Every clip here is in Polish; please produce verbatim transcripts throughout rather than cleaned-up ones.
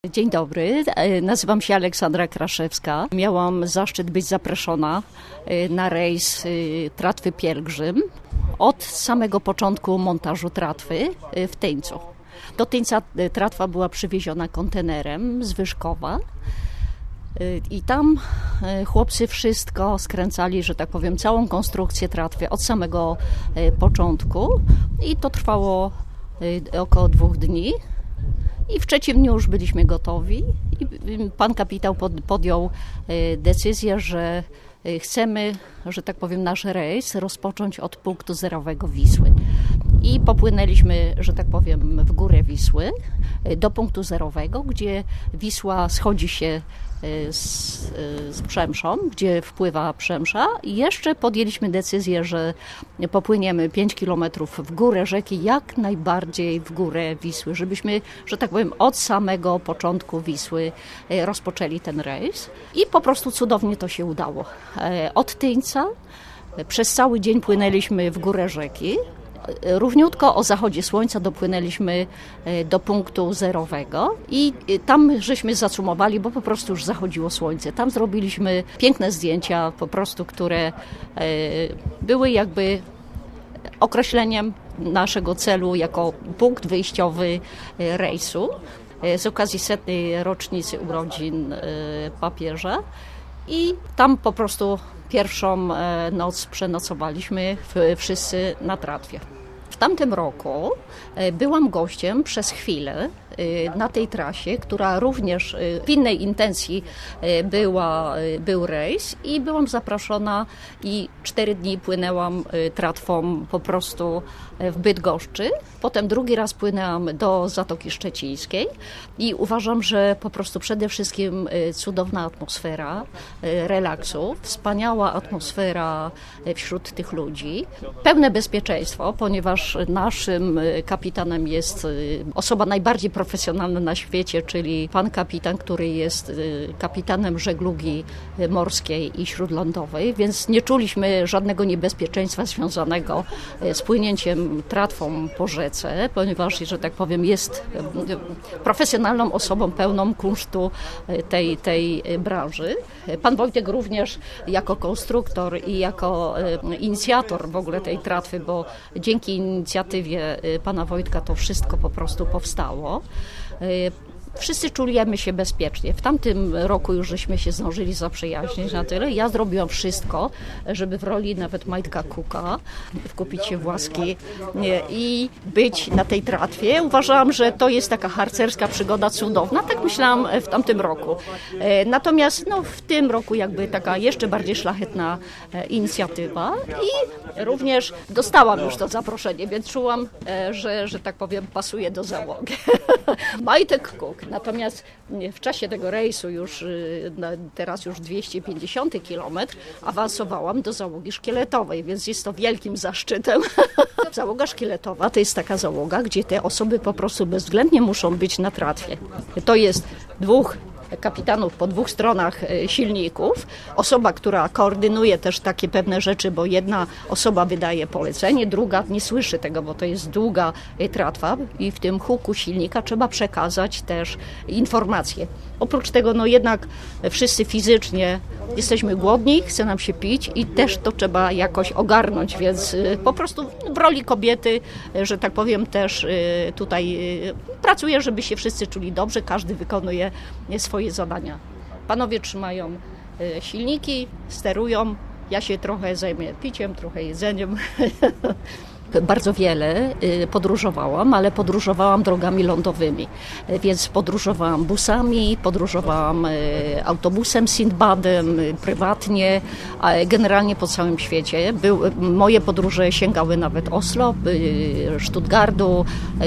Dzień dobry, nazywam się Aleksandra Kraszewska. Miałam zaszczyt być zaproszona na rejs Tratwy Pielgrzym od samego początku montażu tratwy w Tyńcu. Do Tyńca tratwa była przywieziona kontenerem z Wyszkowa i tam chłopcy wszystko skręcali, że tak powiem, całą konstrukcję tratwy od samego początku i to trwało około dwóch dni. I w trzecim dniu już byliśmy gotowi i pan kapitał podjął decyzję, że chcemy, że tak powiem, nasz rejs rozpocząć od punktu zerowego Wisły. I popłynęliśmy, że tak powiem, w górę Wisły do punktu zerowego, gdzie Wisła schodzi się z, z Przemszą, gdzie wpływa Przemsza. I jeszcze podjęliśmy decyzję, że popłyniemy pięć kilometrów w górę rzeki, jak najbardziej w górę Wisły, żebyśmy, że tak powiem, od samego początku Wisły rozpoczęli ten rejs. I po prostu cudownie to się udało. Od Tyńca przez cały dzień płynęliśmy w górę rzeki. Równiutko o zachodzie słońca dopłynęliśmy do punktu zerowego i tam żeśmy zacumowali, bo po prostu już zachodziło słońce. Tam zrobiliśmy piękne zdjęcia, po prostu, które były jakby określeniem naszego celu jako punkt wyjściowy rejsu z okazji setnej rocznicy urodzin papieża. I tam po prostu pierwszą noc przenocowaliśmy wszyscy na tratwie. W tamtym roku byłam gościem przez chwilę na tej trasie, która również w innej intencji była, był rejs i byłam zaproszona i cztery dni płynęłam tratwą po prostu w Bydgoszczy. Potem drugi raz płynęłam do Zatoki Szczecińskiej i uważam, że po prostu przede wszystkim cudowna atmosfera relaksu, wspaniała atmosfera wśród tych ludzi, pełne bezpieczeństwo, ponieważ naszym kapitanem jest osoba najbardziej profesjonalna na świecie, czyli pan kapitan, który jest kapitanem żeglugi morskiej i śródlądowej, więc nie czuliśmy żadnego niebezpieczeństwa związanego z płynięciem tratwą po rzece, ponieważ, że tak powiem, jest profesjonalną osobą pełną kunsztu tej, tej branży. Pan Wojtek również jako konstruktor i jako inicjator w ogóle tej tratwy, bo dzięki inicjatywie pana Wojtka to wszystko po prostu powstało. Wszyscy czujemy się bezpiecznie. W tamtym roku już żeśmy się zdążyli zaprzyjaźnić na tyle. Ja zrobiłam wszystko, żeby w roli nawet Majtka Kuka wkupić się w łaski i być na tej tratwie. Uważałam, że to jest taka harcerska przygoda cudowna. Tak myślałam w tamtym roku. Natomiast no, w tym roku jakby taka jeszcze bardziej szlachetna inicjatywa i również dostałam już to zaproszenie, więc czułam, że, że tak powiem, pasuje do załogi. Majtek Kuk. Natomiast w czasie tego rejsu już, teraz już dwieście pięćdziesiąty kilometr, awansowałam do załogi szkieletowej, więc jest to wielkim zaszczytem. Załoga szkieletowa to jest taka załoga, gdzie te osoby po prostu bezwzględnie muszą być na tratwie. To jest dwóch kapitanów po dwóch stronach silników, osoba, która koordynuje też takie pewne rzeczy, bo jedna osoba wydaje polecenie, druga nie słyszy tego, bo to jest długa tratwa i w tym huku silnika trzeba przekazać też informacje. Oprócz tego, no jednak wszyscy fizycznie jesteśmy głodni, chce nam się pić i też to trzeba jakoś ogarnąć, więc po prostu w roli kobiety, że tak powiem, też tutaj pracuję, żeby się wszyscy czuli dobrze, każdy wykonuje swoje zadania. Panowie trzymają silniki, sterują, ja się trochę zajmę piciem, trochę jedzeniem. Bardzo wiele podróżowałam, ale podróżowałam drogami lądowymi, więc podróżowałam busami, podróżowałam autobusem Sindbadem, prywatnie, generalnie po całym świecie. Był, moje podróże sięgały nawet Oslo, Stuttgartu,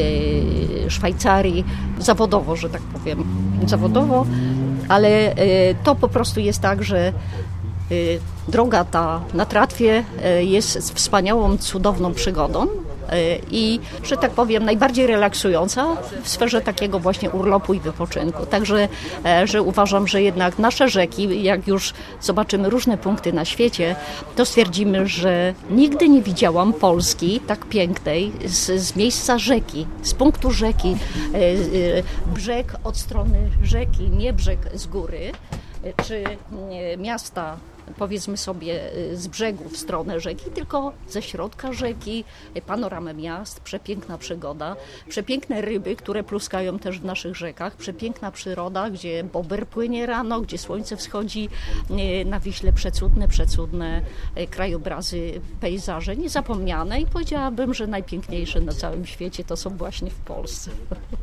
Szwajcarii, zawodowo, że tak powiem, zawodowo, ale to po prostu jest tak, że droga ta na tratwie jest wspaniałą, cudowną przygodą, i, że tak powiem, najbardziej relaksująca w sferze takiego właśnie urlopu i wypoczynku. Także, że uważam, że jednak nasze rzeki, jak już zobaczymy różne punkty na świecie, to stwierdzimy, że nigdy nie widziałam Polski tak pięknej z, z miejsca rzeki, z punktu rzeki, brzeg od strony rzeki, nie brzeg z góry, czy miasta, powiedzmy sobie, z brzegu w stronę rzeki, tylko ze środka rzeki, panoramę miast, przepiękna przygoda, przepiękne ryby, które pluskają też w naszych rzekach, przepiękna przyroda, gdzie bober płynie rano, gdzie słońce wschodzi na Wiśle, przecudne, przecudne krajobrazy, pejzaże niezapomniane i powiedziałabym, że najpiękniejsze na całym świecie to są właśnie w Polsce.